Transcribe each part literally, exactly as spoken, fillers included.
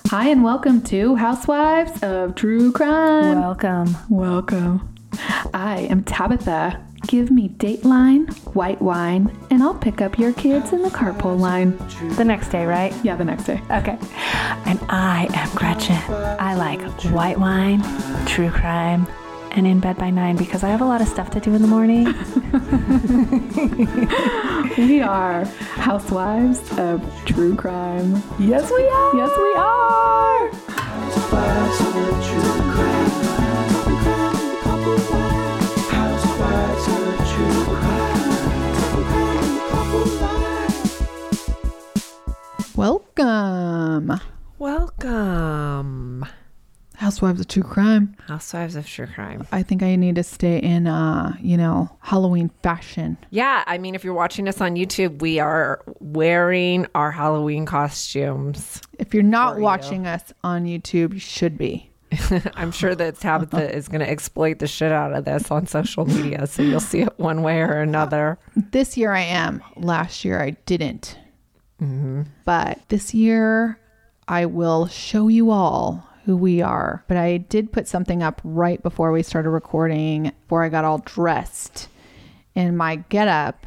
Hi and welcome to Housewives of True Crime. Welcome. Welcome. I am Tabitha. Give me Dateline, white wine, and I'll pick up your kids in the carpool line. The next day, right? Yeah, the next day. Okay. And I am Gretchen. I like white wine, true crime, and in bed by nine because I have a lot of stuff to do in the morning. We are Housewives of True Crime. Yes, we are. Yes, we are. Housewives of True Crime. Housewives of True Crime. Welcome. Welcome. Housewives of True Crime. Housewives of True Crime. I think I need to stay in, uh, you know, Halloween fashion. Yeah, I mean, if you're watching us on YouTube, we are wearing our Halloween costumes. If you're not For you. watching us on YouTube, you should be. I'm sure that Tabitha is going to exploit the shit out of this on social media, so you'll see it one way or another. This year I am. Last year I didn't. Mm-hmm. But this year I will show you all who we are. But I did put something up right before we started recording, before I got all dressed in my getup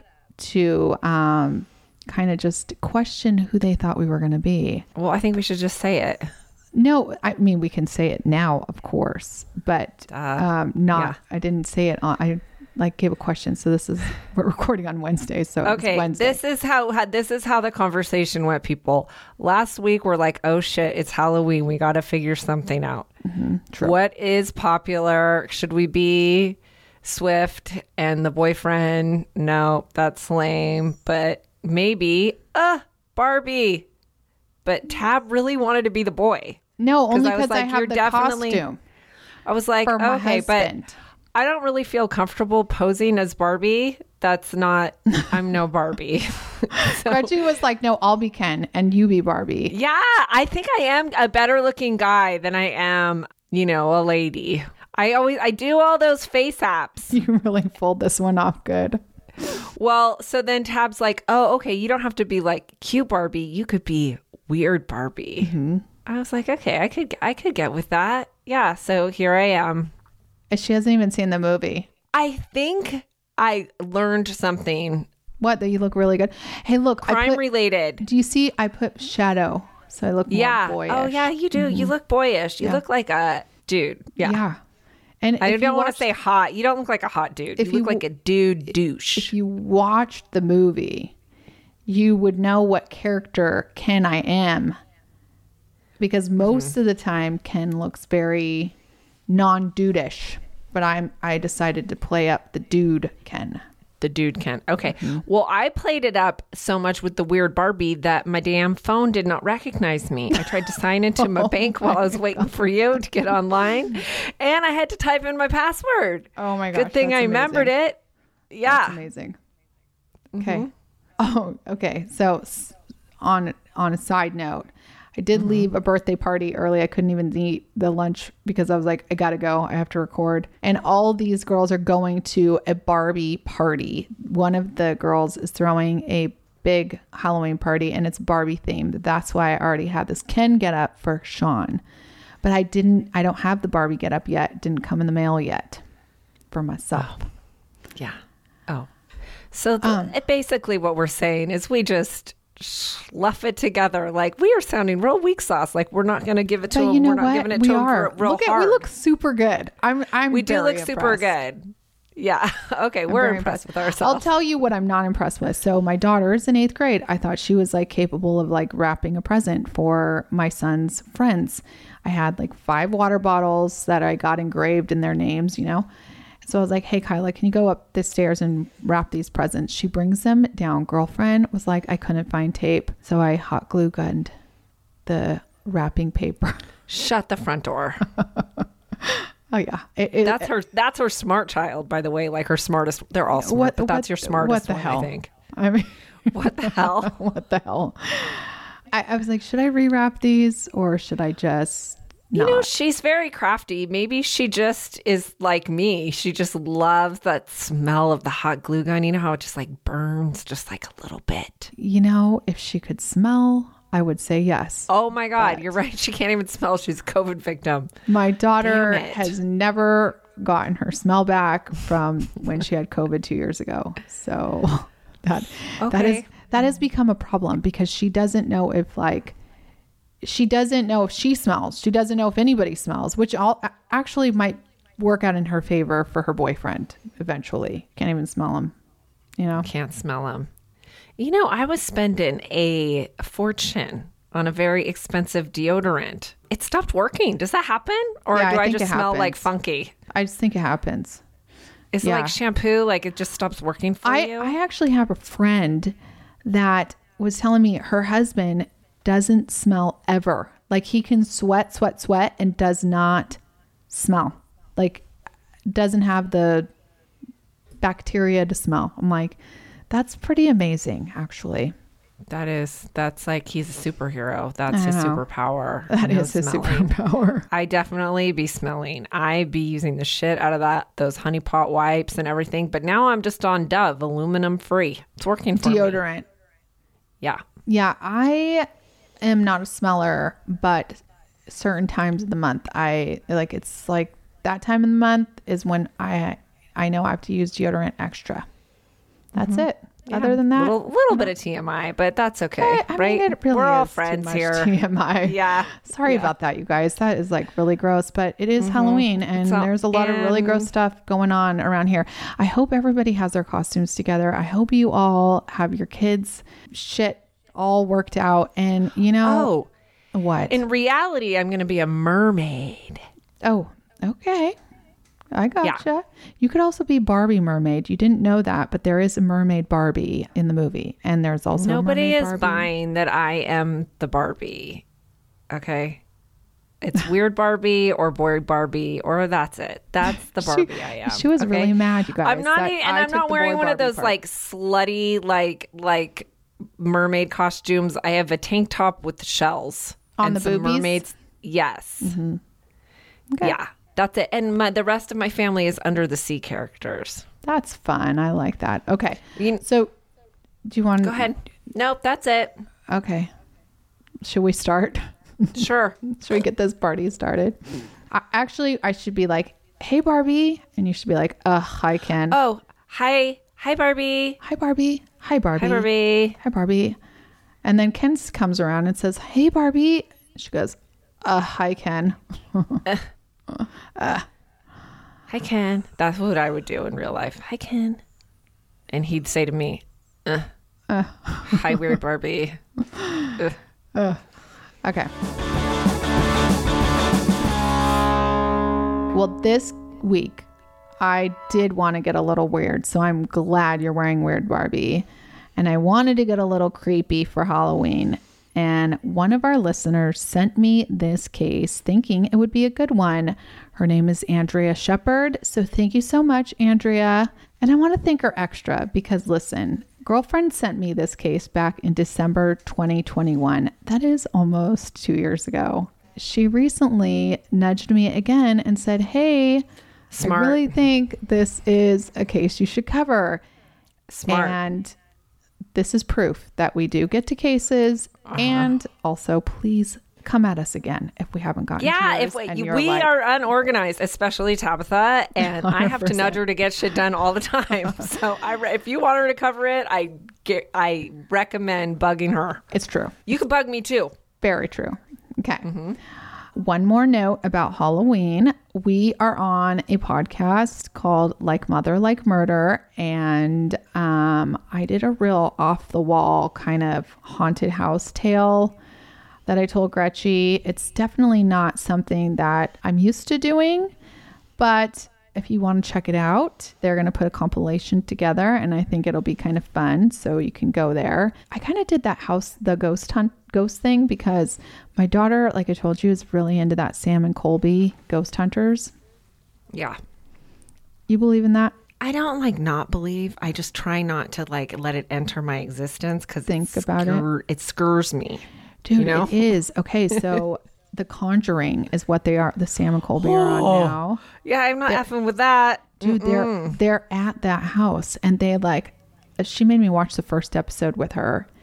to um, kind of just question who they thought we were going to be. Well, I think we should just say it. No, I mean, we can say it now, of course, but Uh, um, not, yeah. I didn't say it on, I like gave a question. So this is, we're recording on Wednesday. So Okay, it's Wednesday. this is how, how this is how the conversation went, people. Last week we're like, oh shit, it's Halloween. We got to figure something out. Mm-hmm, true. What is popular? Should we be Swift and the boyfriend? No, that's lame. But maybe, uh, Barbie. But Tab really wanted to be the boy. No, only I was because I, like, have you're the definitely- costume I was like, for my okay, but husband. I don't really feel comfortable posing as Barbie. That's not, I'm no Barbie. So- Gretchen was like, no, I'll be Ken and you be Barbie. Yeah, I think I am a better looking guy than I am, you know, a lady. I always, I do all those face apps. You really pulled this one off good. Well, so then Tab's like, oh, okay, you don't have to be like cute Barbie. You could be weird Barbie. Mm-hmm. I was like, okay, I could, I could get with that. Yeah. So here I am. And she hasn't even seen the movie. I think I learned something What? That you look really good. Hey, look. I crime put, related. do you see? I put shadow. So I look more Yeah. boyish. Oh yeah, you do. You look boyish. You Yeah. look like a dude. Yeah. Yeah. And I if you don't want to watch- say hot. You don't look like a hot dude. If you look you- like a dude douche. if you watched the movie, you would know what character Ken I am. Because most Mm-hmm. of the time Ken looks very non-dudish. But I'm I decided to play up the dude Ken. The dude can. Okay. Well, I played it up so much with the weird Barbie that my damn phone did not recognize me. I tried to sign into my bank while I was waiting for you to get online, and I had to type in my password. Oh my gosh. Good thing that's I remembered amazing. it. Yeah. That's amazing. Okay. Oh, okay. So s- on on a side note, I did leave a birthday party early. I couldn't even eat the lunch because I was like, I gotta go. I have to record. And all these girls are going to a Barbie party. One of the girls is throwing a big Halloween party and it's Barbie themed. That's why I already had this Ken get up for Sean. But I didn't, I don't have the Barbie get up yet. It didn't come in the mail yet for myself. Yeah. Oh. So the, Um, it, basically what we're saying is we just slough it together. Like we are sounding real weak sauce. Like we're not going to give it to But them. you know we're not what? giving it we to them are. for real look at, hard. We look super good. I'm. I'm. we do very look super impressed. good. Yeah. Okay. I'm We're very impressed with I'll ourselves. tell you what I'm not impressed with. So my daughter is in eighth grade. I thought she was like capable of like wrapping a present for my son's friends. I had like five water bottles that I got engraved in their names, you know. So I was like, hey, Kyla, can you go up the stairs and wrap these presents? She brings them down. Girlfriend was like, I couldn't find tape. So I hot glue gunned the wrapping paper. Shut the front door. Oh, yeah. It, it, That's her. That's her smart child, by the way. Like her smartest. They're all smart, What- but that's what- your smartest what the one, hell? I think. I mean, What the hell? what the hell? I, I was like, should I rewrap these or should I just You not? know, she's very crafty. Maybe she just is like me. She just loves that smell of the hot glue gun. You know how it just like burns just like a little bit. You know, if she could smell, I would say yes. Oh my God, But- you're right. She can't even smell. She's a COVID victim. My daughter Damn it. has never gotten her smell back from when she had COVID two years ago. So that that is Okay. that has become a problem because she doesn't know if like she doesn't know if she smells. She doesn't know if anybody smells, which all actually might work out in her favor for her boyfriend eventually. Can't even smell him, you know? Can't smell them. You know, I was spending a fortune on a very expensive deodorant. It stopped working. Does that happen? Or Yeah, I do I, think just it smell like happens. funky? I just think it happens. Is it Yeah. like shampoo? Like it just stops working for I, you? I actually have a friend that was telling me her husband doesn't smell ever. Like he can sweat, sweat, sweat and does not smell. Like doesn't have the bacteria to smell. I'm like, that's pretty amazing, actually. That is, that's like he's a superhero. That's I his know. superpower. That No is his smelling. superpower. I definitely be smelling. I be using the shit out of that, those honey pot wipes and everything. But now I'm just on Dove, aluminum free. It's working for me. Deodorant. Yeah. Yeah, I am not a smeller, but certain times of the month, I like it's like that time of the month is when I I know I have to use deodorant extra. That's it. Yeah. Other than that, little, little bit of T M I, but that's okay, I, I right? mean, it really We're all is too friends much here. T M I. Yeah. Sorry Yeah. about that, you guys. That is like really gross, but it is Halloween and So- there's a lot of really gross and- stuff going on around here. I hope everybody has their costumes together. I hope you all have your kids shit all worked out and you know Oh, what? in reality, I'm going to be a mermaid. Oh, okay. I gotcha. You could also be Barbie mermaid. You didn't know that, but there is a mermaid Barbie in the movie. And there's also a Nobody mermaid is Barbie. buying that I am the Barbie. Okay. It's weird Barbie or boy Barbie or that's it. That's the Barbie I am. She was okay? really mad, you guys. I'm not that even, and I I'm took not the wearing boy one of Barbie those part. like slutty like like mermaid costumes. I have a tank top with shells On and the some boobies? mermaids. Yes. Okay. Yeah. That's it. And my, the rest of my family is under the sea characters. That's fun. I like that. Okay. You- So, do you want Go ahead. Nope, that's it. Okay. Should we start? Sure. Should we get this party started? I, actually, I should be like, "Hey, Barbie," and you should be like, "Uh, hi, Ken." Oh, hi. Hi, Barbie. Hi, Barbie. Hi, Barbie. Hi, Barbie. Hi, Barbie. And then Ken comes around and says, "Hey, Barbie." She goes, "Uh, hi, Ken." Hi, Ken. That's what I would do in real life. Hi, Ken. And he'd say to me, uh, hi, weird Barbie. Ugh. Okay. Well, this week I did want to get a little weird, so I'm glad you're wearing weird Barbie. And I wanted to get a little creepy for Halloween. And one of our listeners sent me this case thinking it would be a good one. Her name is Andrea Shepard. So thank you so much, Andrea. And I want to thank her extra because listen, girlfriend sent me this case back in December twenty twenty-one. That is almost two years ago. She recently nudged me again and said, hey, Smart. I really think this is a case you should cover. Smart. And this is proof that we do get to cases. Uh-huh. And also, please come at us again if we haven't gotten Yeah, to yours if we, and we you're like, are unorganized, especially Tabitha, and I have to one hundred percent. nudge her to get shit done all the time. So I, re- if you want her to cover it, I get, I recommend bugging her. It's true. You can bug me too. Very true. Okay. One more note about Halloween. We are on a podcast called Like Mother, Like Murder. And um, I did a real off the wall kind of haunted house tale that I told Gretchen. It's definitely not something that I'm used to doing, but if you want to check it out, they're going to put a compilation together and I think it'll be kind of fun. So you can go there. I kind of did that house, the ghost hunt, ghost thing because my daughter, like I told you, is really into that Sam and Colby ghost hunters. Yeah. You believe in that? I don't like not believe. I just try not to like let it enter my existence because Think about it. It scurs me. Dude, You know? it is. Okay. So The Conjuring is what they are. The Sam and Colby are on now. Yeah, I'm not effing with that. Dude, they're they're at that house and they like she made me watch the first episode with her.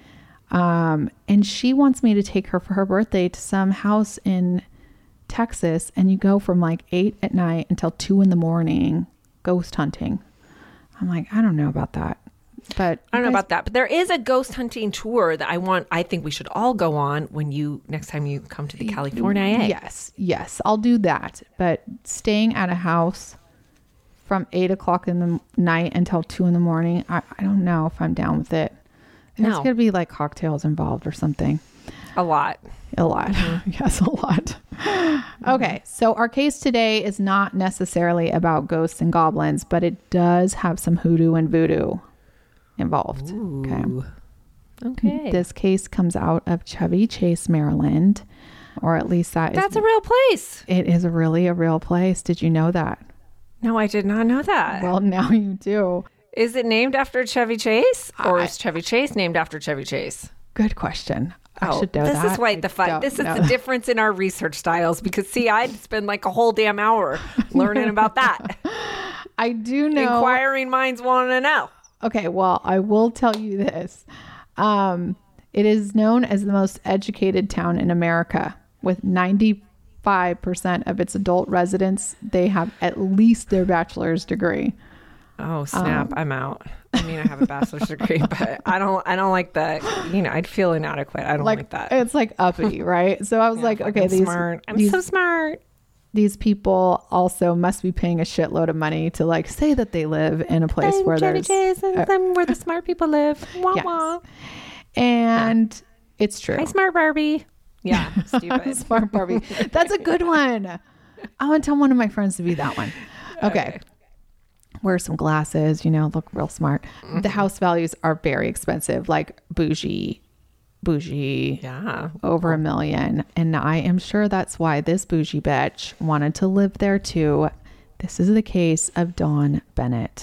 Um, and she wants me to take her for her birthday to some house in Texas, and you go from like eight at night until two in the morning ghost hunting. I'm like, I don't know about that. But I don't know about that, but there is a ghost hunting tour that I want. I think we should all go on when you next time you come to the California. Yes, yes, I'll do that. But staying at a house from eight o'clock in the night until two in the morning, I, I don't know if I'm down with it. There's No. gonna be like cocktails involved or something. A lot. A lot. Yes, a lot. Okay, so our case today is not necessarily about ghosts and goblins, but it does have some hoodoo and voodoo involved. Okay. Okay. This case comes out of Chevy Chase, Maryland, or at least that is. That's a real place. It is really a real place. Did you know that? No, I did not know that. Well, now you do. Is it named after Chevy Chase, or I- is Chevy Chase named after Chevy Chase? Good question. I Oh, should know this that. is why I the fun. don't This is know the that. difference in our research styles. Because see, I'd spend like a whole damn hour learning about that. I do know. Inquiring minds want to know. Okay, well, I will tell you this. Um, it is known as the most educated town in America, with ninety-five percent of its adult residents. They have at least their bachelor's degree. Oh snap! Um, I'm out. I mean, I have a bachelor's degree, but I don't. I don't like that. You know, I'd feel inadequate. I don't like, Like, that. it's like uppity, right? So I was Yeah, like, fucking okay, these smart. I'm these, so smart. these people also must be paying a shitload of money to like say that they live in a place I'm where Chevy there's Chase, and uh, I'm where the smart people live. Wah Yes. wah. and it's true. Hi, smart Barbie. Yeah, stupid. Smart Barbie. That's a good one. I want to tell one of my friends to be that one. Okay. Okay. Wear some glasses, you know, look real smart. The house values are very expensive, like bougie, bougie, Yeah. over a million. And I am sure that's why this bougie bitch wanted to live there too. This is the case of Dawn Bennett.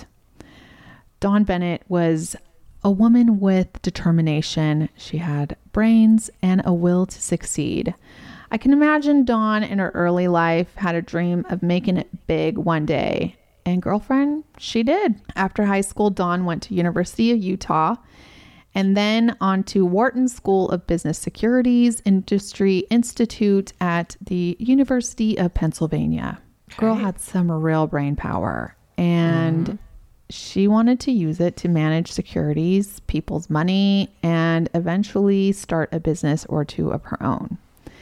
Dawn Bennett was a woman with determination. She had brains and a will to succeed. I can imagine Dawn in her early life had a dream of making it big one day. And girlfriend, she did. After high school, Dawn went to University of Utah and then on to Wharton School of Business Securities Industry Institute at the University of Pennsylvania. Girl Okay. had some real brain power, and she wanted to use it to manage securities, people's money, and eventually start a business or two of her own.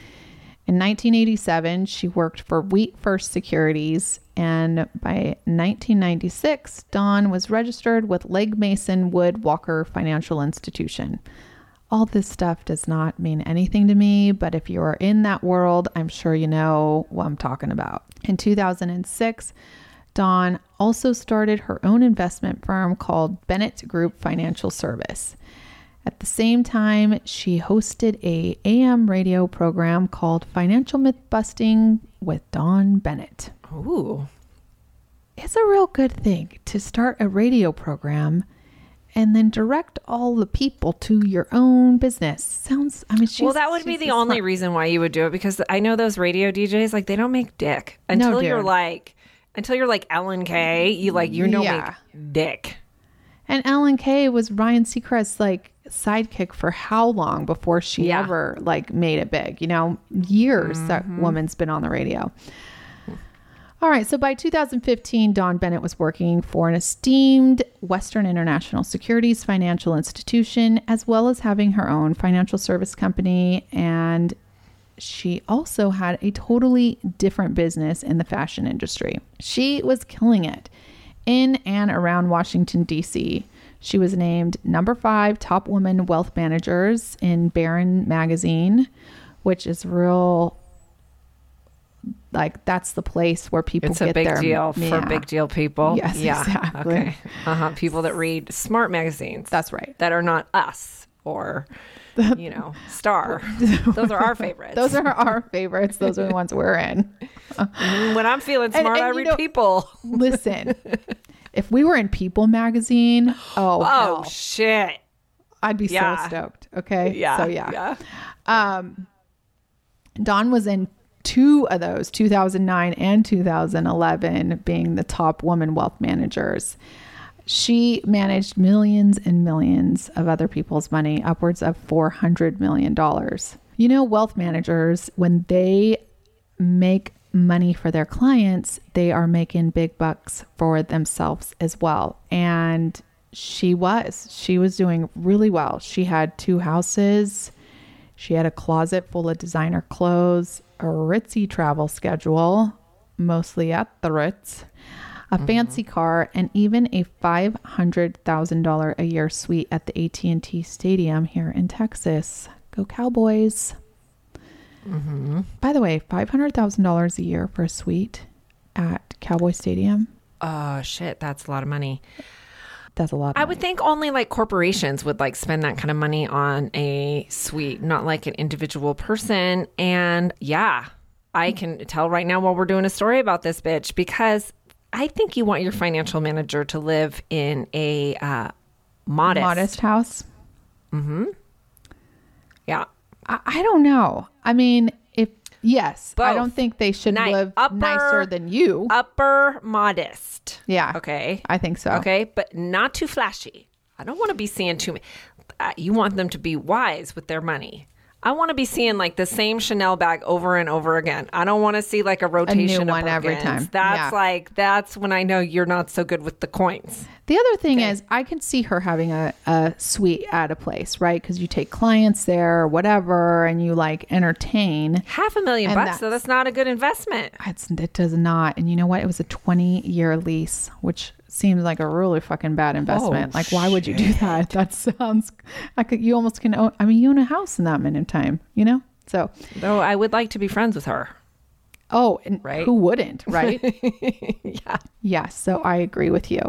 In nineteen eighty-seven, she worked for Wheat First Securities, and by nineteen ninety-six, Dawn was registered with Legg Mason Wood Walker Financial Institution. All this stuff does not mean anything to me, but if you are in that world, I'm sure you know what I'm talking about. In two thousand six, Dawn also started her own investment firm called Bennett Group Financial Service. At the same time, she hosted a A M radio program called Financial Myth Busting with Dawn Bennett. Ooh. It's a real good thing to start a radio program and then direct all the people to your own business. Sounds, I mean, she's, Well, that would be she's the a only smart- reason why you would do it, because I know those radio D Js, like, they don't make dick until you're dude. like, until you're like Ellen K. You like, you don't Yeah. make dick. And Ellen Kay was Ryan Seacrest's like sidekick for how long before she Yeah. ever like made it big? You know, years that woman's been on the radio. All right. So by two thousand fifteen, Dawn Bennett was working for an esteemed Western International Securities financial institution, as well as having her own financial service company. And she also had a totally different business in the fashion industry. She was killing it in and around Washington, D C. She was named number five top woman wealth managers in Barron magazine, which is real, like, that's the place where people It's get a big their deal for yeah. big deal people. Yes, yeah. exactly. Okay. Uh-huh. People that read smart magazines. That's right. That are not us or, you know, Star. Those are our favorites. Those are our favorites. Those are the ones we're in. When I'm feeling And- smart, and I you read know- People. Listen, if we were in People magazine, oh, Oh, hell, shit. I'd be yeah. so stoked. Okay. Yeah. So yeah. Yeah. Um, Dawn was in two of those, two thousand nine and two thousand eleven, being the top woman wealth managers. She managed millions and millions of other people's money, upwards of four hundred million dollars. You know, wealth managers, when they make money for their clients, they are making big bucks for themselves as well. And she was, she was doing really well. She had two houses. She had a closet full of designer clothes, a ritzy travel schedule, mostly at the Ritz, a mm-hmm. fancy car, and even a five hundred thousand dollars a year suite at the A T and T Stadium here in Texas. Go Cowboys. Mm-hmm. By the way, five hundred thousand dollars a year for a suite at Cowboy Stadium. Oh, shit. That's a lot of money. That's a lot of I money. would think only like corporations would like spend that kind of money on a suite, not like an individual person. And yeah, I can tell right now while we're doing a story about this bitch, because I think you want your financial manager to live in a uh, modest... Modest house? Mm-hmm. Yeah. I, I don't know. I mean, if... Yes. Both. I don't think they should Ni- live upper, nicer than you. Upper modest. Yeah. Okay. I think so. Okay. But not too flashy. I don't want to be seeing too many. Uh, you want them to be wise with their money. I want to be seeing like the same Chanel bag over and over again. I don't want to see like a rotation a new of one every time. That's Yeah. like, that's when I know you're not so good with the coins. The other thing Okay. is, I can see her having a, a suite at a place, right? Because you take clients there or whatever, and you like entertain. Half a million And bucks, so that's- that's not a good investment. It's, it does not. And you know what? It was a twenty year lease, which seems like a really fucking bad investment. Oh, like, why would you do that? That sounds, I could, you almost can own, I mean, you own a house in that minute of time, you know? So, Though I would like to be friends with her. oh, and Right. who wouldn't, right? Yeah. Yeah. So I agree with you.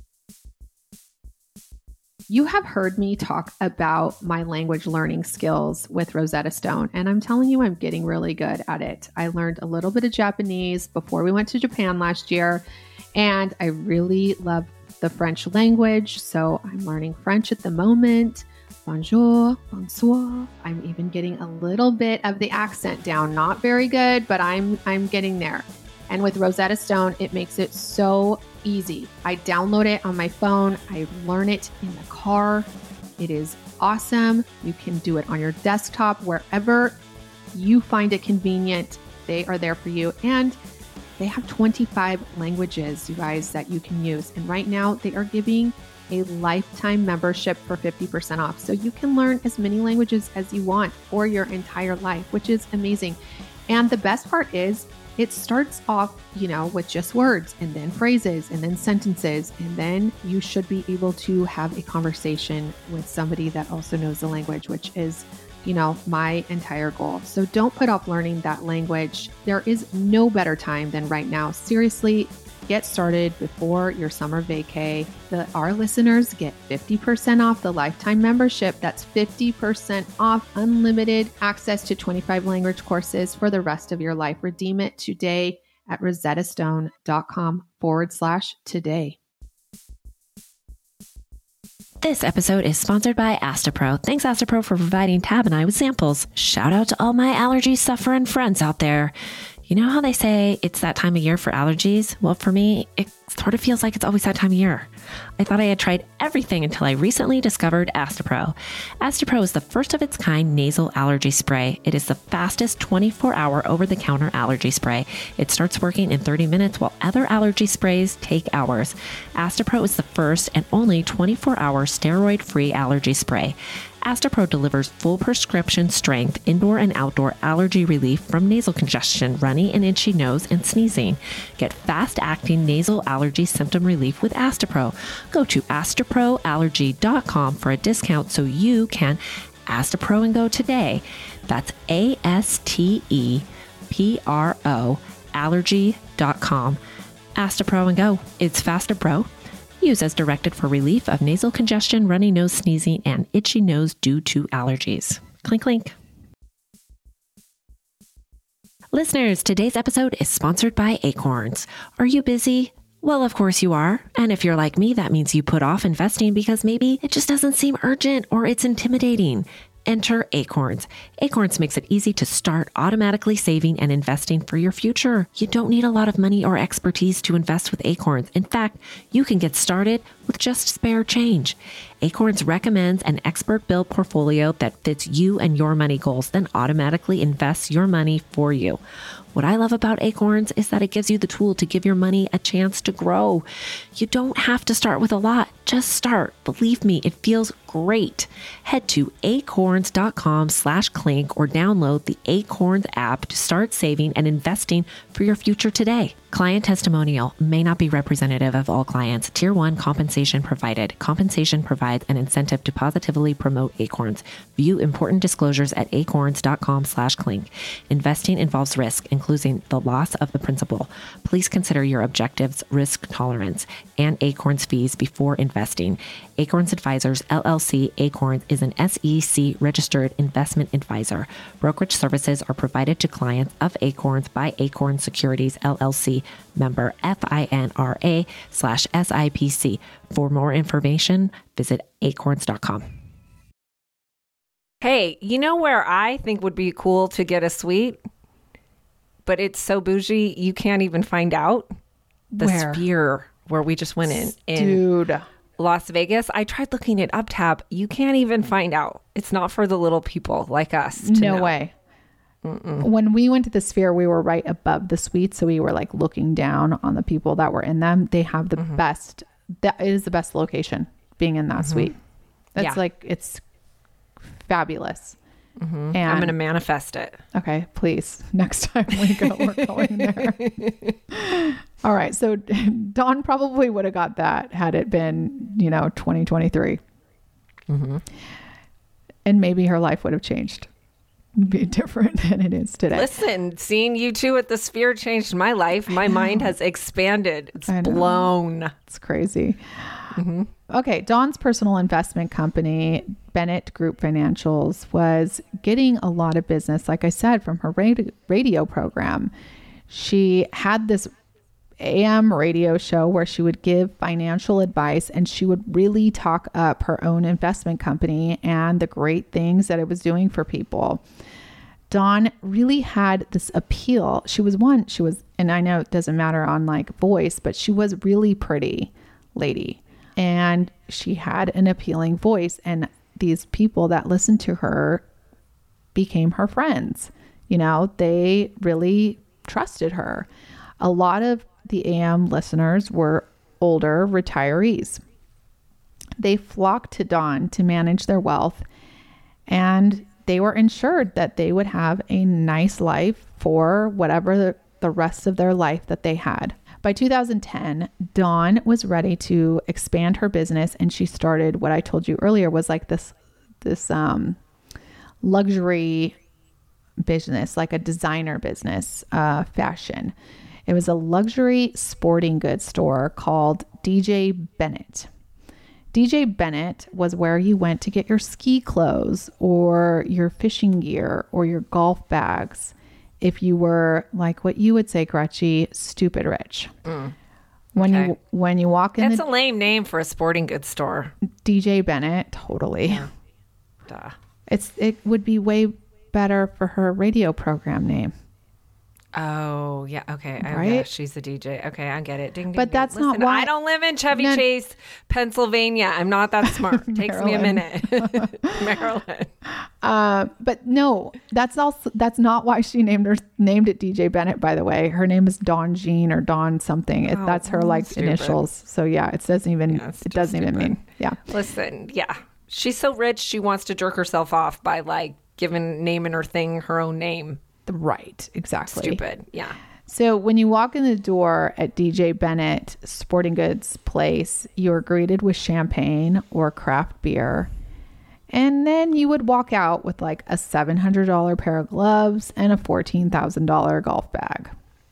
You have heard me talk about my language learning skills with Rosetta Stone, and I'm telling you, I'm getting really good at it. I learned a little bit of Japanese before we went to Japan last year, and I really love the French language, so I'm learning French at the moment. Bonjour, bonsoir. I'm even getting a little bit of the accent down. Not very good, but I'm I'm getting there. And with Rosetta Stone, it makes it so easy. I download it on my phone. I learn it in the car. It is awesome. You can do it on your desktop, wherever you find it convenient. They are there for you. And they have twenty-five languages, you guys, that you can use. And right now they are giving a lifetime membership for fifty percent off. So you can learn as many languages as you want for your entire life, which is amazing. And the best part is, it starts off, you know, with just words and then phrases and then sentences. And then you should be able to have a conversation with somebody that also knows the language, which is, you know, my entire goal. So don't put off learning that language. There is no better time than right now. Seriously, get started before your summer vacay. The, our listeners get fifty percent off the lifetime membership. That's fifty percent off unlimited access to twenty-five language courses for the rest of your life. Redeem it today at rosettastone.com forward slash today. This episode is sponsored by Astapro. Thanks, Astapro, for providing Tab and I with samples. Shout out to all my allergy suffering friends out there. You know how they say it's that time of year for allergies? Well, for me, it sort of feels like it's always that time of year. I thought I had tried everything until I recently discovered Astapro. Astapro is the first of its kind nasal allergy spray. It is the fastest twenty-four hour over-the-counter allergy spray. It starts working in thirty minutes while other allergy sprays take hours. Astapro is the first and only twenty-four hour steroid-free allergy spray. Astapro delivers full prescription strength indoor and outdoor allergy relief from nasal congestion, runny and itchy nose, and sneezing. Get fast-acting nasal allergy symptom relief with Astapro. Go to astapro allergy dot com for a discount so you can Astapro and go today. That's A S T E P R O allergy dot com. Astapro and go. It's faster, bro. Use as directed for relief of nasal congestion, runny nose, sneezing, and itchy nose due to allergies. Clink, clink. Listeners, today's episode is sponsored by Acorns. Are you busy? Well, of course you are. And if you're like me, that means you put off investing because maybe it just doesn't seem urgent or it's intimidating. Enter Acorns. Acorns makes it easy to start automatically saving and investing for your future. You don't need a lot of money or expertise to invest with Acorns. In fact, you can get started with just spare change. Acorns recommends an expert-built portfolio that fits you and your money goals, then automatically invests your money for you. What I love about Acorns is that it gives you the tool to give your money a chance to grow. You don't have to start with a lot. Just start. Believe me, it feels great. Head to acorns.com slash clink or download the Acorns app to start saving and investing for your future today. Client testimonial may not be representative of all clients. Tier one compensation provided. Compensation provides an incentive to positively promote Acorns. View important disclosures at acorns.com slash clink. Investing involves risk, including the loss of the principal. Please consider your objectives, risk tolerance, and Acorns fees before investing. Acorns Advisors, L L C. Acorns is an S E C registered investment advisor. Brokerage services are provided to clients of Acorns by Acorns Securities, L L C, member FINRA slash S I P C. For more information, visit acorns dot com. Hey, you know where I think would be cool to get a suite, but it's so bougie you can't even find out? The Where? Sphere, where we just went in. in Dude. Las Vegas. I tried looking it up, Tab. You can't even find out. It's not for the little people like us. to No know. way. When we went to the Sphere, we were right above the suite. So we were like looking down on the people that were in them. They have the Mm-hmm. best, that is the best location being in that suite. That's Yeah. like, it's fabulous. And I'm going to manifest it. okay, please. Next time we go, we're going there. All right. So Dawn probably would have got that had it been, you know, twenty twenty-three. Mm-hmm. And maybe her life would have changed. Be different than it is today. Listen, seeing you two at the Sphere changed my life. My mind has expanded. It's I know. blown. It's crazy. Okay. Dawn's personal investment company, Bennett Group Financials, was getting a lot of business, like I said, from her radio, radio program. She had this A M radio show where she would give financial advice, and she would really talk up her own investment company and the great things that it was doing for people. Dawn really had this appeal. She was one, she was, and I know it doesn't matter on like voice, but she was really pretty lady. And she had an appealing voice, and these people that listened to her became her friends. You know, they really trusted her. A lot of the A M listeners were older retirees. They flocked to Dawn to manage their wealth, and they were ensured that they would have a nice life for whatever the, the rest of their life that they had. By two thousand ten, Dawn was ready to expand her business, and she started what I told you earlier was like this this um, luxury business, like a designer business, uh, fashion. It was a luxury sporting goods store called D J Bennett. D J Bennett was where you went to get your ski clothes or your fishing gear or your golf bags if you were, like what you would say, Gretchy, stupid rich. Mm. When Okay. you when you walk in That's the a lame name for a sporting goods store. D J Bennett, totally. Duh. It's it would be way better for her radio program name. Oh, yeah. Okay. I, Right? yeah, she's a D J. Okay. I get it. Ding, ding, But ding. that's not Listen, why- I don't live in Chevy No. Chase, Pennsylvania. I'm not that smart. Takes me a Maryland. minute. Maryland. Uh, but no, that's also that's not why she named her named it D J Bennett. By the way, her name is Dawn Jean or Dawn something. It, Oh, that's her like stupid. initials. So yeah, it doesn't even Yeah, it's it just doesn't even stupid. mean yeah. Listen, yeah. She's so rich, she wants to jerk herself off by like giving naming her thing her own name. Right, exactly. Stupid. Yeah. So when you walk in the door at D J Bennett Sporting Goods place, you are greeted with champagne or craft beer. And then you would walk out with like a seven hundred dollars pair of gloves and a fourteen thousand dollars golf bag.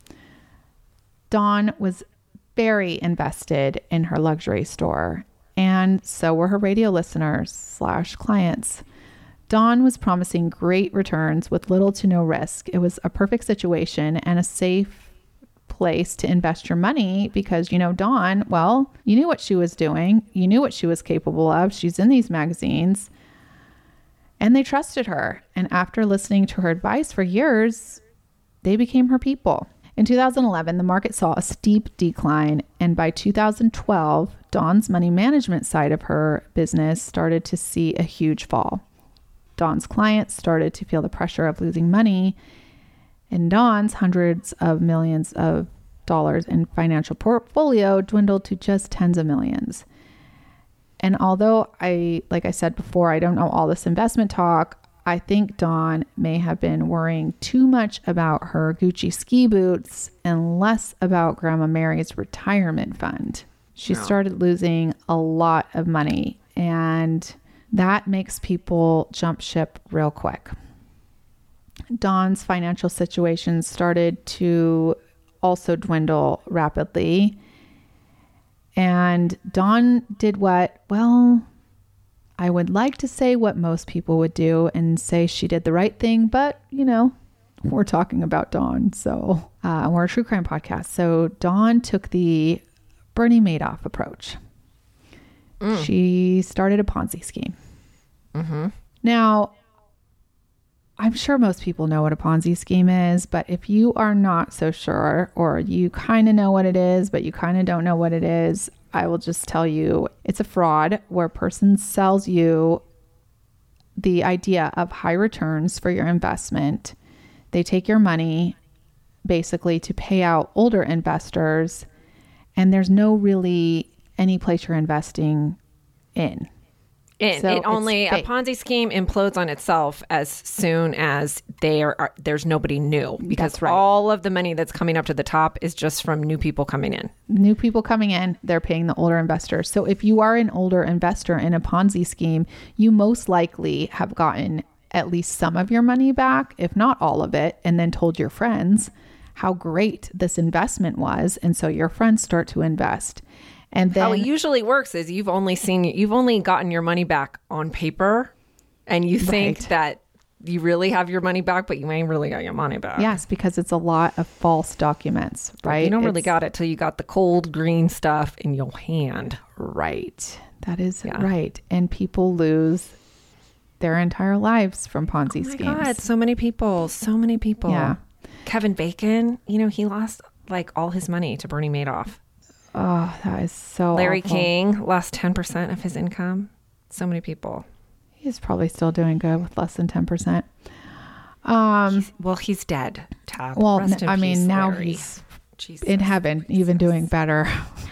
Dawn was very invested in her luxury store, and so were her radio listeners slash clients. Dawn was promising great returns with little to no risk. It was a perfect situation and a safe place to invest your money because, you know, Dawn, well, you knew what she was doing. You knew what she was capable of. She's in these magazines. And they trusted her. And after listening to her advice for years, they became her people. In two thousand eleven, the market saw a steep decline. And by two thousand twelve, Dawn's money management side of her business started to see a huge fall. Dawn's clients started to feel the pressure of losing money. And Dawn's hundreds of millions of dollars in financial portfolio dwindled to just tens of millions. And although I, like I said before, I don't know all this investment talk, I think Dawn may have been worrying too much about her Gucci ski boots and less about Grandma Mary's retirement fund. She No. started losing a lot of money, and that makes people jump ship real quick. Dawn's financial situation started to also dwindle rapidly. And Dawn did what, well, I would like to say what most people would do and say she did the right thing, but, you know, we're talking about Dawn, so uh, we're a true crime podcast. So Dawn took the Bernie Madoff approach. Mm. She started a Ponzi scheme. Mm-hmm. Now, I'm sure most people know what a Ponzi scheme is, but if you are not so sure, or you kind of know what it is, but you kind of don't know what it is, I will just tell you it's a fraud where a person sells you the idea of high returns for your investment. They take your money basically to pay out older investors, and there's no really any place you're investing in. It, So it it's only a fake. Ponzi scheme implodes on itself as soon as there are there's nobody new, because That's right. all of the money that's coming up to the top is just from new people coming in. New people coming in, they're paying the older investors. So if you are an older investor in a Ponzi scheme, you most likely have gotten at least some of your money back, if not all of it, and then told your friends how great this investment was. And so your friends start to invest. And then How it usually works is you've only seen you've only gotten your money back on paper, and you think Right. that you really have your money back, but you ain't really got your money back. yes, because it's a lot of false documents, right? You don't really It's- got it till you got the cold green stuff in your hand. Right. That is Yeah. right. And people lose their entire lives from Ponzi Oh my schemes. God, so many people, so many people. Yeah. Kevin Bacon, you know, he lost like all his money to Bernie Madoff. Oh, that is so Larry awful. King lost ten percent of his income. So many people. He's probably still doing good with less than ten percent. Um, Well, he's dead, Tab. well, Rest n- in I mean, peace, now Larry. he's Jesus. in heaven, even doing better.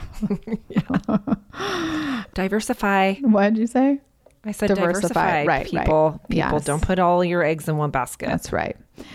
Diversify. What did you say? I said Diversify. diversify. Right, right. People, people, Yes. don't put all your eggs in one basket. That's right.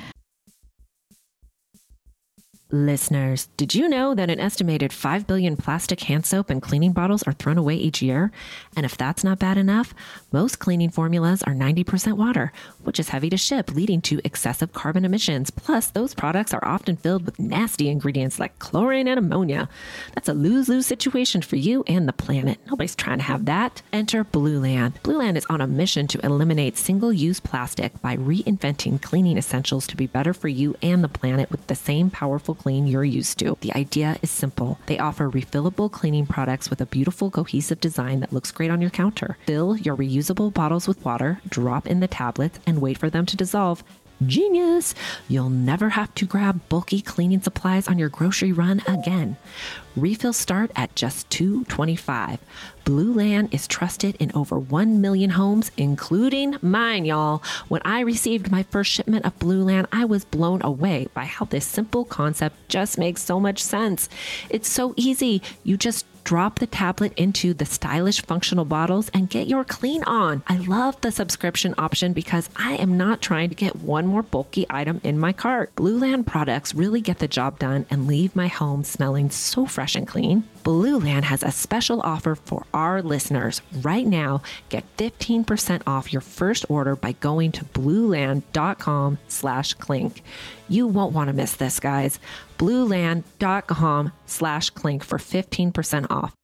Listeners, did you know that an estimated five billion plastic hand soap and cleaning bottles are thrown away each year? And if that's not bad enough, most cleaning formulas are ninety percent water, which is heavy to ship, leading to excessive carbon emissions. Plus, those products are often filled with nasty ingredients like chlorine and ammonia. That's a lose-lose situation for you and the planet. Nobody's trying to have that. Enter Blueland. Blueland is on a mission to eliminate single-use plastic by reinventing cleaning essentials to be better for you and the planet with the same powerful clean you're used to. The idea is simple. They offer refillable cleaning products with a beautiful cohesive design that looks great on your counter. Fill your reusable bottles with water, drop in the tablets, and wait for them to dissolve. Genius! You'll never have to grab bulky cleaning supplies on your grocery run again. Refills start at just two dollars and twenty-five cents. Blueland is trusted in over one million homes, including mine, y'all. When I received my first shipment of Blueland, I was blown away by how this simple concept just makes so much sense. It's so easy. You just drop the tablet into the stylish functional bottles and get your clean on. I love the subscription option because I am not trying to get one more bulky item in my cart. Blueland products really get the job done and leave my home smelling so fresh and clean. Blueland has a special offer for our listeners. Right now, get fifteen percent off your first order by going to blueland.com slash clink. You won't want to miss this, guys. blueland.com slash clink for fifteen percent off.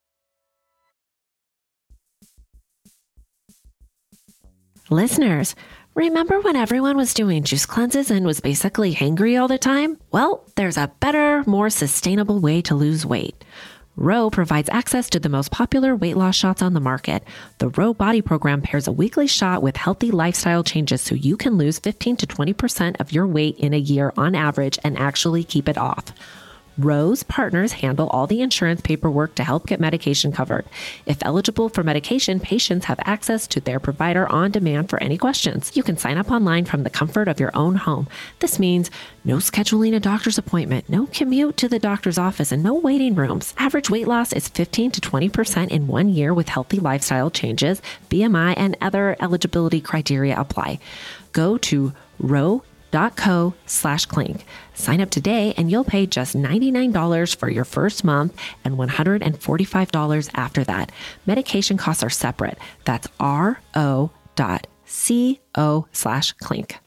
Listeners, remember when everyone was doing juice cleanses and was basically hangry all the time? Well, there's a better, more sustainable way to lose weight. Ro provides access to the most popular weight loss shots on the market. The Ro Body Program pairs a weekly shot with healthy lifestyle changes so you can lose fifteen to twenty percent of your weight in a year on average and actually keep it off. Ro's partners handle all the insurance paperwork to help get medication covered. If eligible for medication, patients have access to their provider on demand for any questions. You can sign up online from the comfort of your own home. This means no scheduling a doctor's appointment, no commute to the doctor's office, and no waiting rooms. Average weight loss is fifteen to twenty percent in one year with healthy lifestyle changes. B M I and other eligibility criteria apply. Go to Ro dot co slash clink. Sign up today and you'll pay just ninety-nine dollars for your first month and one hundred forty-five dollars after that. Medication costs are separate. That's ro dot co slash clink.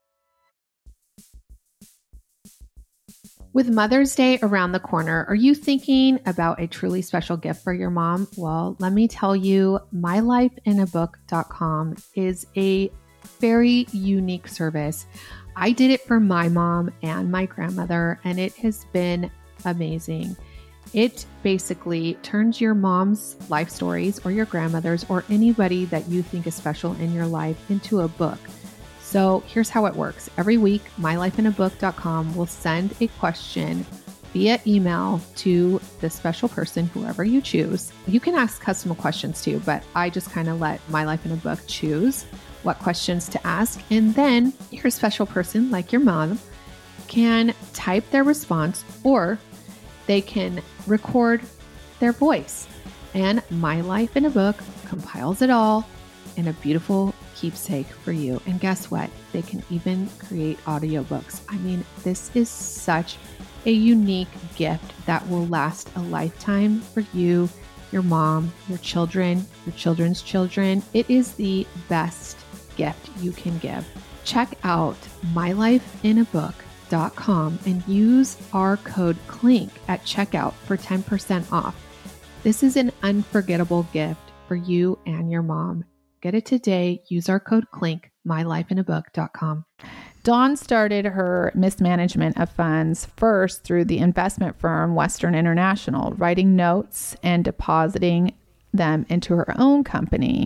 With Mother's Day around the corner, are you thinking about a truly special gift for your mom? Well, let me tell you, my life in a book dot com is a very unique service. I did it for my mom and my grandmother, and it has been amazing. It basically turns your mom's life stories or your grandmother's or anybody that you think is special in your life into a book. So here's how it works. Every week, my life in a book dot com will send a question via email to the special person, whoever you choose. You can ask custom questions too, but I just kind of let My Life in a Book choose what questions to ask. And then your special person, like your mom, can type their response or they can record their voice. And My Life in a Book compiles it all in a beautiful keepsake for you. And guess what? They can even create audiobooks. I mean, this is such a unique gift that will last a lifetime for you, your mom, your children, your children's children. It is the best gift you can give. Check out My Life in a Book dot com and use our code CLINK at checkout for ten percent off. This is an unforgettable gift for you and your mom. Get it today. Use our code CLINK, My Life in a Book dot com. Dawn started her mismanagement of funds first through the investment firm Western International, writing notes and depositing them into her own company.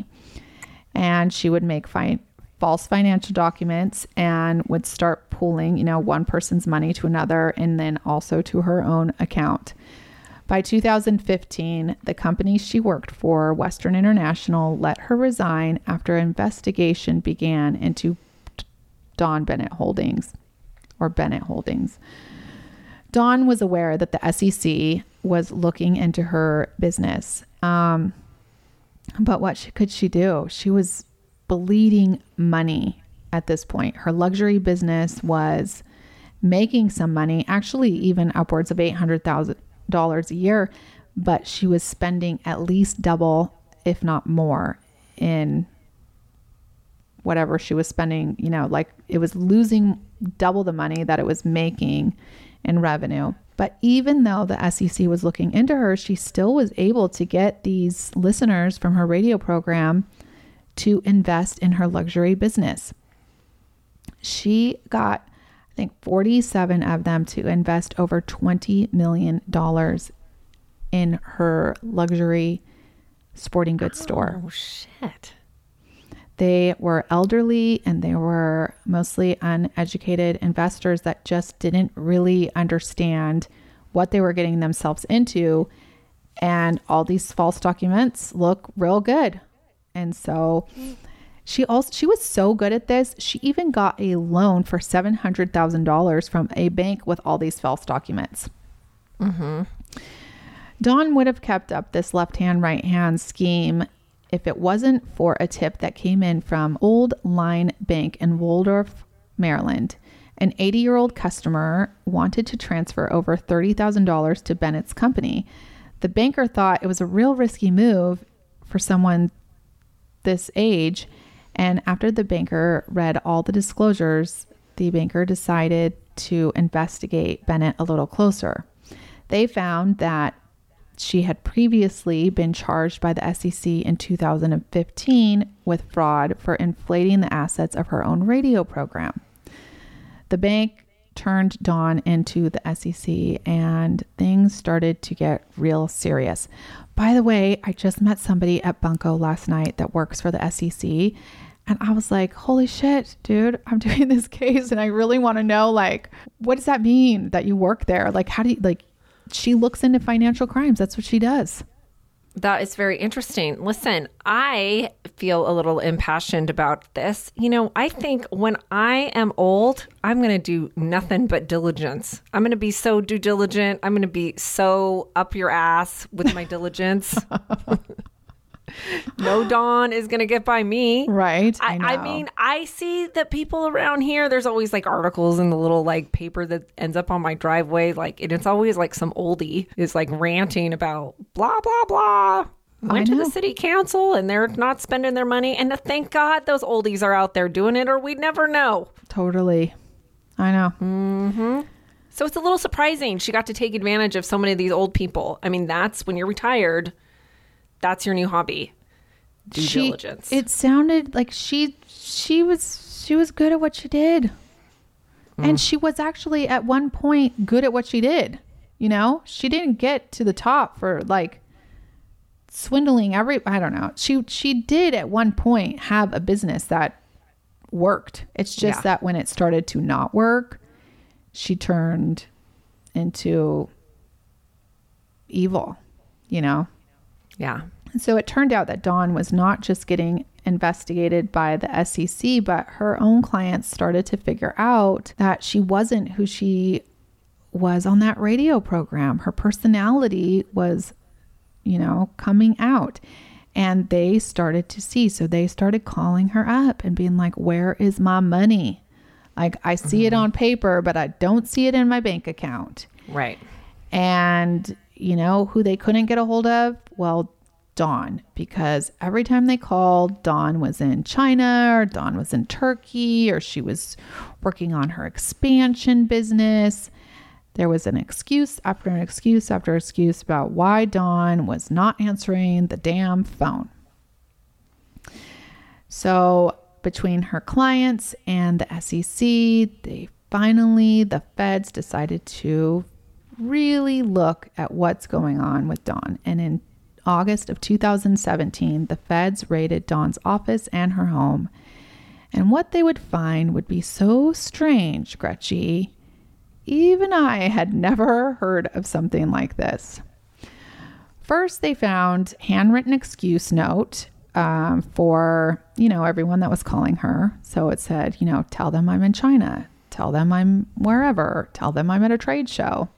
And she would make fi- false financial documents and would start pooling, you know, one person's money to another and then also to her own account. By two thousand fifteen, the company she worked for, Western International, let her resign after investigation began into Dawn Bennett Holdings or Bennett Holdings. Dawn was aware that the S E C was looking into her business. Um, but what she, could she do? She was bleeding money at this point. Her luxury business was making some money, actually even upwards of eight hundred thousand dollars a year, but she was spending at least double, if not more, in whatever she was spending, you know, like it was losing double the money that it was making in revenue. But even though the S E C was looking into her, she still was able to get these listeners from her radio program to invest in her luxury business. She got, I think, forty-seven of them to invest over twenty million dollars in her luxury sporting goods store. Oh, shit. They were elderly and they were mostly uneducated investors that just didn't really understand what they were getting themselves into. And all these false documents look real good. And so she also, she was so good at this. She even got a loan for seven hundred thousand dollars from a bank with all these false documents. Mm-hmm. Dawn would have kept up this left hand, right hand scheme if it wasn't for a tip that came in from Old Line Bank in Waldorf, Maryland. An eighty-year-old customer wanted to transfer over thirty thousand dollars to Bennett's company. The banker thought it was a real risky move for someone this age, and after the banker read all the disclosures, the banker decided to investigate Bennett a little closer. They found that she had previously been charged by the S E C in two thousand fifteen with fraud for inflating the assets of her own radio program. The bank turned Dawn into the S E C and things started to get real serious. By the way, I just met somebody at Bunko last night that works for the S E C. And I was like, holy shit, dude, I'm doing this case and I really want to know, like, what does that mean that you work there? Like, how do you, like, she looks into financial crimes. That's what she does. That is very interesting. Listen, I feel a little impassioned about this. You know, I think when I am old, I'm going to do nothing but diligence. I'm going to be so due diligent. I'm going to be so up your ass with my diligence. No Dawn is going to get by me. Right. I, I, know. I mean, I see that people around here, there's always like articles in the little like paper that ends up on my driveway. Like, and it's always like some oldie is like ranting about blah, blah, blah. Went to the city council and they're not spending their money. And thank God those oldies are out there doing it or we'd never know. Totally. I know. Mm-hmm. So it's a little surprising. She got to take advantage of so many of these old people. I mean, that's when you're retired. That's your new hobby. Due she, diligence. It sounded like she she was she was good at what she did. Mm. And she was actually at one point good at what she did. You know, she didn't get to the top for like swindling every I don't know. She she did at one point have a business that worked. It's just Yeah. that when it started to not work, she turned into evil, you know. Yeah. So it turned out that Dawn was not just getting investigated by the S E C, but her own clients started to figure out that she wasn't who she was on that radio program. Her personality was, you know, coming out. And they started to see. So they started calling her up and being like, where is my money? Like, I see mm-hmm. it on paper, but I don't see it in my bank account. Right. And you know who they couldn't get a hold of? Well, Dawn, because every time they called, Dawn was in China or Dawn was in Turkey or she was working on her expansion business. There was an excuse after an excuse after excuse about why Dawn was not answering the damn phone. So between her clients and the S E C, they finally, the feds decided to really look at what's going on with Dawn. And in August of two thousand seventeen, the feds raided Dawn's office and her home. And what they would find would be so strange, Gretchen. Even I had never heard of something like this. First, they found handwritten excuse note um, for, you know, everyone that was calling her. So it said, you know, tell them I'm in China. Tell them I'm wherever. Tell them I'm at a trade show.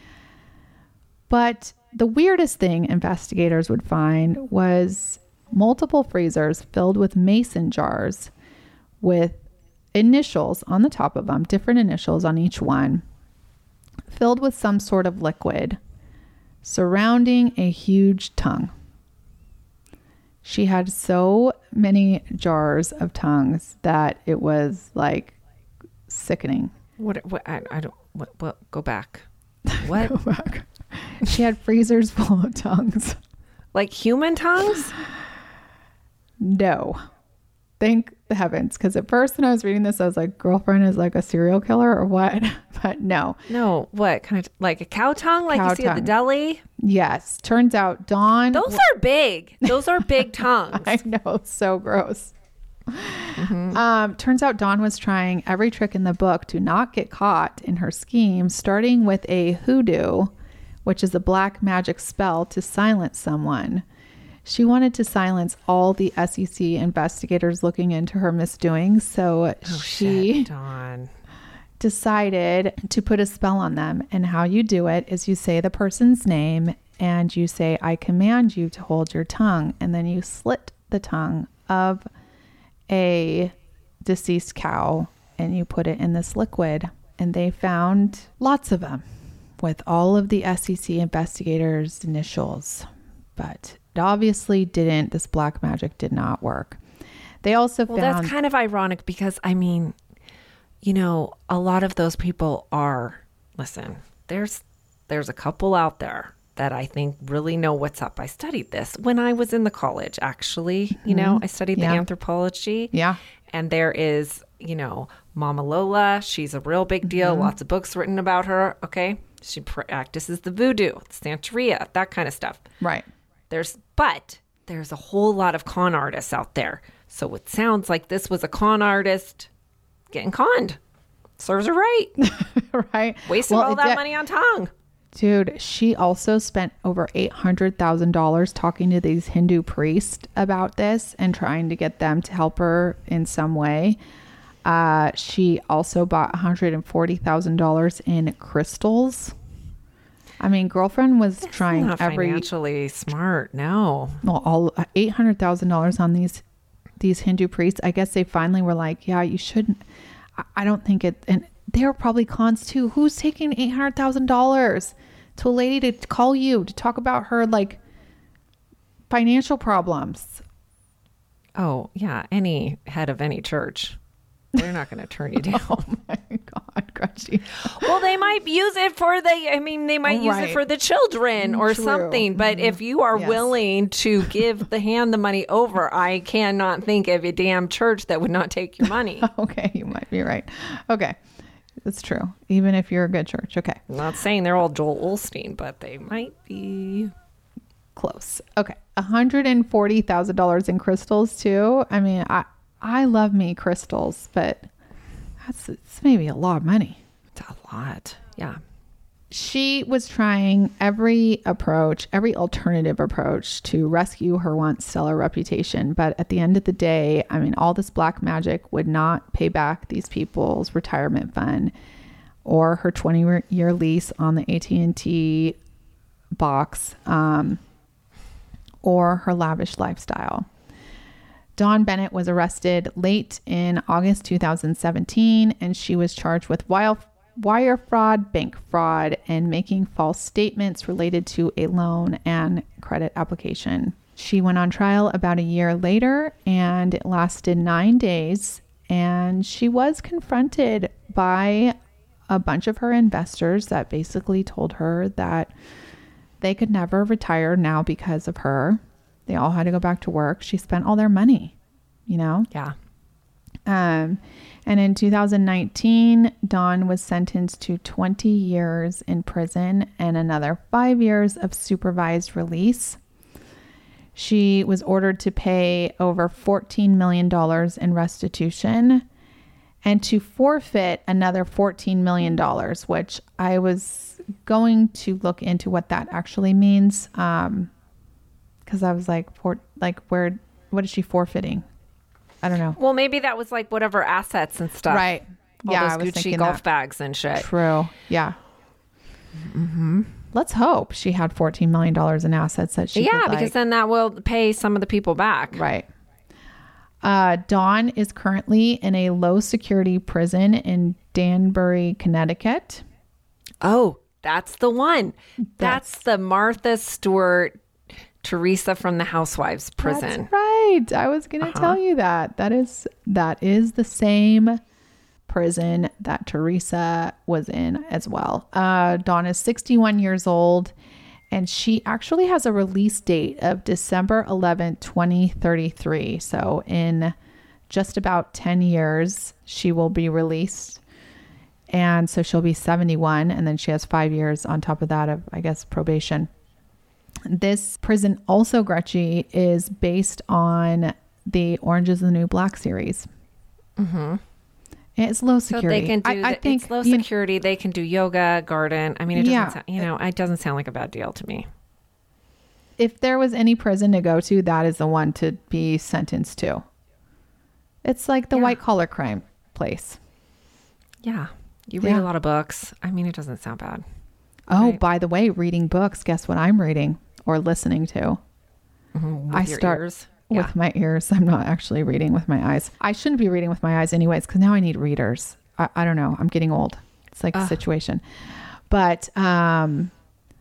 But the weirdest thing investigators would find was multiple freezers filled with mason jars with initials on the top of them, different initials on each one, filled with some sort of liquid surrounding a huge tongue. She had so many jars of tongues that it was like sickening. What? What? I, I don't. What, what? Go back. What? Go back. She had freezers full of tongues. Like human tongues? No. Thank the heavens. Because at first when I was reading this, I was like, girlfriend is like a serial killer or what? But no. No. What? Kind of like a cow tongue like Cow you see at the tongue. deli? Yes. Turns out Dawn... Those are big. Those are big tongues. I know. So gross. Mm-hmm. Um, turns out Dawn was trying every trick in the book to not get caught in her scheme, starting with a hoodoo, which is a black magic spell to silence someone. She wanted to silence all the S E C investigators looking into her misdoings, so Oh, she shit, Dawn. decided to put a spell on them. And how you do it is you say the person's name and you say, I command you to hold your tongue. And then you slit the tongue of a deceased cow and you put it in this liquid. And they found lots of them with all of the S E C investigators' initials. But it obviously didn't, this black magic did not work. They also Well, found... that's kind of ironic because, I mean, you know, a lot of those people are, listen, there's there's a couple out there that I think really know what's up. I studied this when I was in the college, actually. You know, I studied Yeah. the anthropology. Yeah. And there is you know, Mama Lola. She's a real big deal. Mm-hmm. Lots of books written about her. Okay. She practices the voodoo, Santeria, that kind of stuff. Right. There's, but there's a whole lot of con artists out there. So it sounds like this was a con artist getting conned. Serves her right. Right. Wasting Well, all it that de- money on tongue. Dude, she also spent over eight hundred thousand dollars talking to these Hindu priests about this and trying to get them to help her in some way. Uh, she also bought one hundred forty thousand dollars in crystals. I mean, girlfriend was trying Not every financially smart. No. well, all eight hundred thousand dollars on these these Hindu priests. I guess they finally were like, yeah, you shouldn't. I, I don't think it. And they're probably cons too. Who's taking eight hundred thousand dollars to a lady to call you to talk about her like financial problems? Oh, yeah. Any head of any church. They're not going to turn you down. Oh my God, Gretchen. Well, they might use it for the, I mean, they might use Right. it for the children or True. something. But if you are Yes. willing to give the hand the money over, I cannot think of a damn church that would not take your money. Okay, you might be right. Okay, that's true. Even if you're a good church. Okay, I'm not saying they're all Joel Osteen, but they might be. close. Okay, one hundred forty thousand dollars in crystals too. I mean, I I love me crystals, but that's it's maybe a lot of money. It's a lot. Yeah. She was trying every approach, every alternative approach to rescue her once stellar reputation. But at the end of the day, I mean, all this black magic would not pay back these people's retirement fund or her twenty year lease on the A T and T box, um, or her lavish lifestyle. Dawn Bennett was arrested late in August two thousand seventeen, and she was charged with wire, wire fraud, bank fraud, and making false statements related to a loan and credit application. She went on trial about a year later, and it lasted nine days, and she was confronted by a bunch of her investors that basically told her that they could never retire now because of her. They all had to go back to work. She spent all their money, you know? Yeah. Um, and in two thousand nineteen, Dawn was sentenced to twenty years in prison and another five years of supervised release. She was ordered to pay over fourteen million dollars in restitution and to forfeit another fourteen million dollars, which I was going to look into what that actually means. Um, Because I was like, for like, where, what is she forfeiting? I don't know. Well, maybe that was like whatever assets and stuff. Right. All yeah, those I was Gucci thinking golf that. bags and shit. True. Yeah. Mm-hmm. Let's hope she had fourteen million dollars in assets that she Yeah, could, because like- then that will pay some of the people back. Right. Uh, Dawn is currently in a low security prison in Danbury, Connecticut. Oh, that's the one. That's, That's- the Martha Stewart, Teresa from the Housewives prison. That's right. I was going to Uh-huh. tell you that. That is that is the same prison that Teresa was in as well. Uh, Dawn is sixty-one years old, and she actually has a release date of December eleventh, twenty thirty-three. So in just about ten years, she will be released. And so she'll be seventy-one, and then she has five years on top of that of, I guess, probation. This prison also, Gretchen, is based on the Orange is the New Black series. Mm-hmm. It's low So security. they can do. I, I the- think it's low you- security. They can do yoga, garden. I mean, it doesn't. Yeah. Sound, you know, it doesn't sound like a bad deal to me. if there was any prison to go to, that is the one to be sentenced to. It's like the Yeah. white collar crime place. Yeah, you read Yeah. a lot of books. I mean, it doesn't sound bad. Oh, Right. by the way, reading books. Guess what I'm reading or listening to? With I your start ears. with Yeah. my ears. I'm not actually reading with my eyes. I shouldn't be reading with my eyes anyways, because now I need readers. I, I don't know. I'm getting old. It's like a Ugh. situation. But um,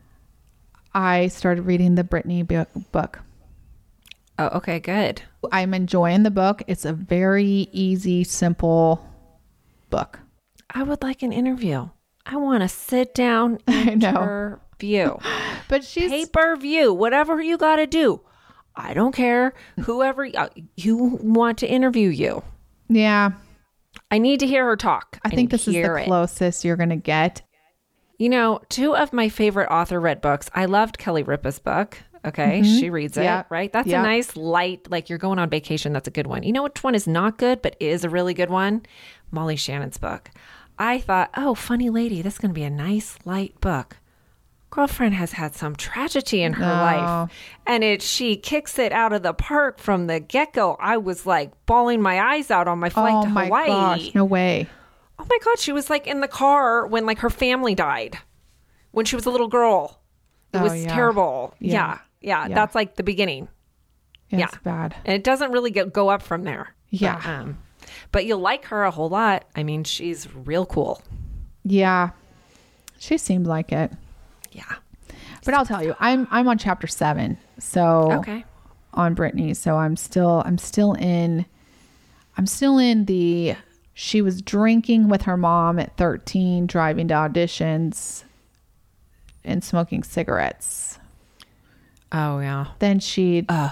I started reading the Brittany bu- book. Oh, okay, good. I'm enjoying the book. It's a very easy, simple book. I would like an interview. I want to sit down I know. interview. But she's Pay per view, whatever you got to do. I don't care. Whoever uh, you want to interview you. yeah. I need to hear her talk. I think need to this is hear the it. closest you're going to get. You know, two of my favorite author read books. I loved Kelly Ripa's book. Okay. Mhm. She reads it, Yeah. right? That's Yeah. a nice light, like you're going on vacation. That's a good one. You know which one is not good, but is a really good one? Molly Shannon's book. I thought, oh, funny lady, this is going to be a nice light book. Girlfriend has had some tragedy in her No. life, and it she kicks it out of the park from the get-go. I was like bawling my eyes out on my flight Oh to my Hawaii. gosh, no way. Oh my God, she was like in the car when like her family died when she was a little girl. It Oh, was yeah. terrible. Yeah. Yeah. yeah. Yeah. That's like the beginning. Yeah, Yeah. it's bad. And it doesn't really get, go up from there. Yeah. But, um, but you'll like her a whole lot. I mean, she's real cool. Yeah. She seemed like it. Yeah. But I'll tell you, I'm I'm on chapter seven. So Okay. on Brittany. So I'm still I'm still in I'm still in the she was drinking with her mom at thirteen, driving to auditions and smoking cigarettes. Oh, yeah. Then she Uh,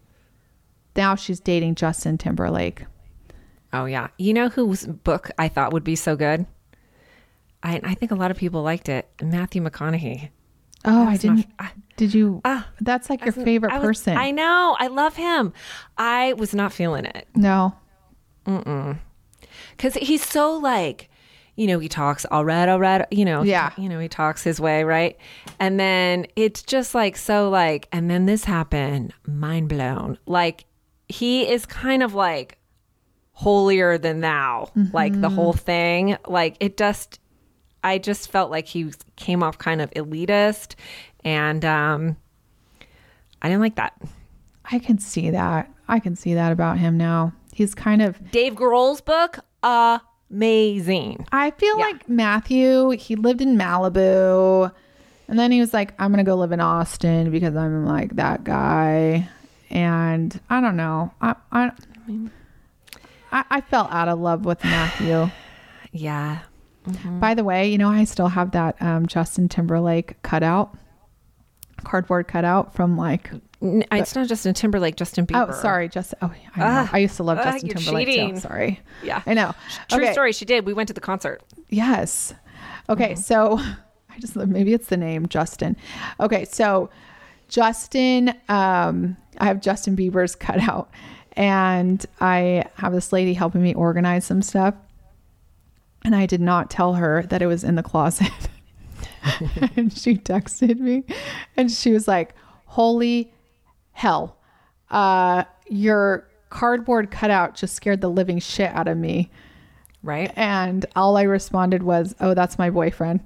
now she's dating Justin Timberlake. oh, yeah. You know whose book I thought would be so good? I, I think a lot of people liked it. Matthew McConaughey. Oh, I was my didn't. f- I- Did you? Ah, that's like your I was- favorite I was- person. I know. I love him. I was not feeling it. no. Because he's so like, you know, he talks all right, all right, you know, Yeah. you know, he talks his way, right? And then it's just like, so like, and then this happened, mind blown. Like, he is kind of like holier than thou, like the whole thing. Like, it just, I just felt like he came off kind of elitist, and um, I didn't like that. I can see that. I can see that about him now. He's kind of Dave Grohl's book, amazing. I feel Yeah. like Matthew, he lived in Malibu and then he was like, I'm going to go live in Austin because I'm like that guy. And I don't know. I, I, I, I fell out of love with Matthew. Yeah. By the way, you know, I still have that um, Justin Timberlake cutout, cardboard cutout from like, N- It's not Justin Timberlake, Justin Bieber. oh, sorry. Just, oh, I, know. Ah, I used to love ah, Justin you're Timberlake cheating. too. Sorry. Yeah. I know. True Okay. story. She did. We went to the concert. Yes. Okay. Mm-hmm. So I just, maybe it's the name Justin. Okay. So Justin, um, I have Justin Bieber's cutout and I have this lady helping me organize some stuff. And I did not tell her that it was in the closet. And she texted me and she was like, holy hell, uh, your cardboard cutout just scared the living shit out of me. Right? And all I responded was, oh, that's my boyfriend.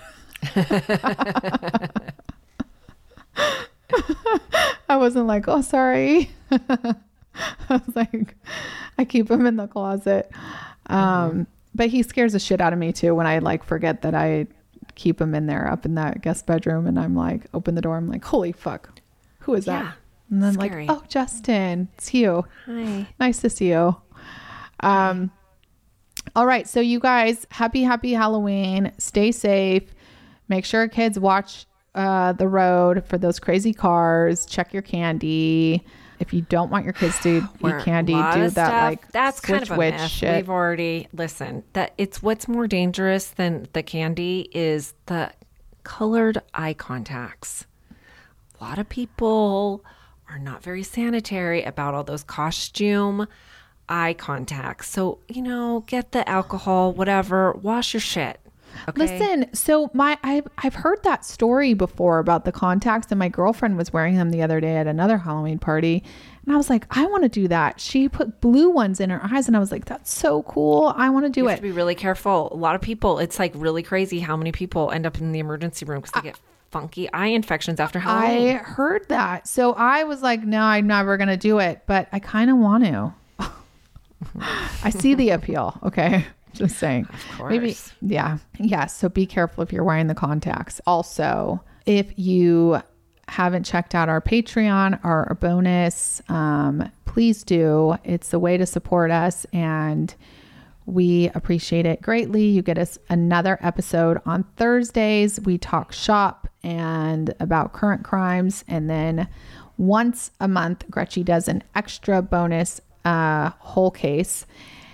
I wasn't like, oh, sorry. I was like, I keep him in the closet. Um, Mm-hmm. But he scares the shit out of me too when I like forget that I keep him in there up in that guest bedroom and I'm like, open the door. I'm like, holy fuck, who is that? Yeah. And then Scary. like, oh, Justin, it's you. Hi. Nice to see you. Um, all right. So you guys, happy, happy Halloween. Stay safe. Make sure kids watch uh, the road for those crazy cars. Check your candy. If you don't want your kids to eat Where candy, a lot do of that stuff- like that's kind of a witch myth. shit. We've already listen. That it's what's more dangerous than the candy is the colored eye contacts. A lot of people are not very sanitary about all those costume eye contacts. So, you know, get the alcohol, whatever, wash your shit. Okay. Listen, so my I've I've heard that story before about the contacts, and my girlfriend was wearing them the other day at another Halloween party, and I was like, I want to do that. She put blue ones in her eyes, and I was like, that's so cool. I want to do You it. have to be really careful. A lot of people, it's like really crazy how many people end up in the emergency room because they get funky eye infections after Halloween. I heard that, so I was like, no, I'm never gonna do it, but I kind of want to. I see the appeal. Okay. Just saying. Of course. Maybe, yeah. Yeah. So be careful if you're wearing the contacts. Also, if you haven't checked out our Patreon, our, our bonus, um, please do. It's a way to support us and we appreciate it greatly. You get us another episode on Thursdays. We talk shop and about current crimes. And then once a month, Gretchen does an extra bonus uh, whole case.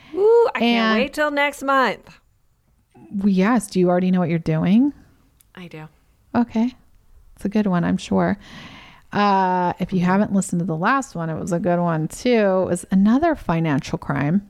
Ooh, I And- can't wait till next month. Yes. Do you already know what you're doing? I do. Okay. It's a good one, I'm sure. Uh, if you haven't listened to the last one, it was a good one too. It was another financial crime.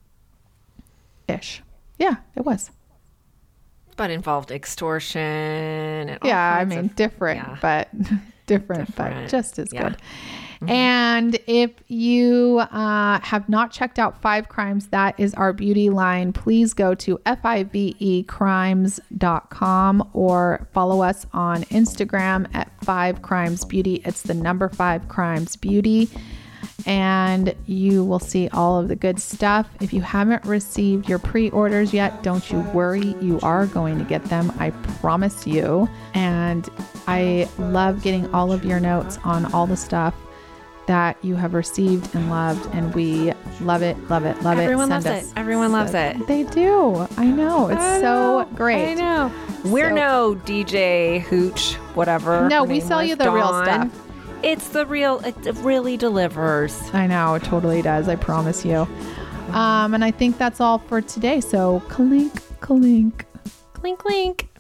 Ish. Yeah, it was. But involved extortion. And all Yeah, I kinds mean, of- different, yeah. but different, but Different. just as Yeah. good. And if you uh, have not checked out Five Crimes, that is our beauty line. Please go to five e crimes dot com or follow us on Instagram at Five Crimes Beauty. It's the number Five Crimes Beauty. And you will see all of the good stuff. If you haven't received your pre-orders yet, don't you worry. You are going to get them. I promise you. And I love getting all of your notes on all the stuff that you have received and loved. And we love it, love it, love Everyone it. loves Send it. us- Everyone loves it. They do. I know. It's I so know. great. I know. We're So- no D J Hooch, whatever. No, her we name sell was, you the real Dawn. stuff. It's the real, it really delivers. I know. It totally does. I promise you. Um, and I think that's all for today. So clink, clink. Clink, clink.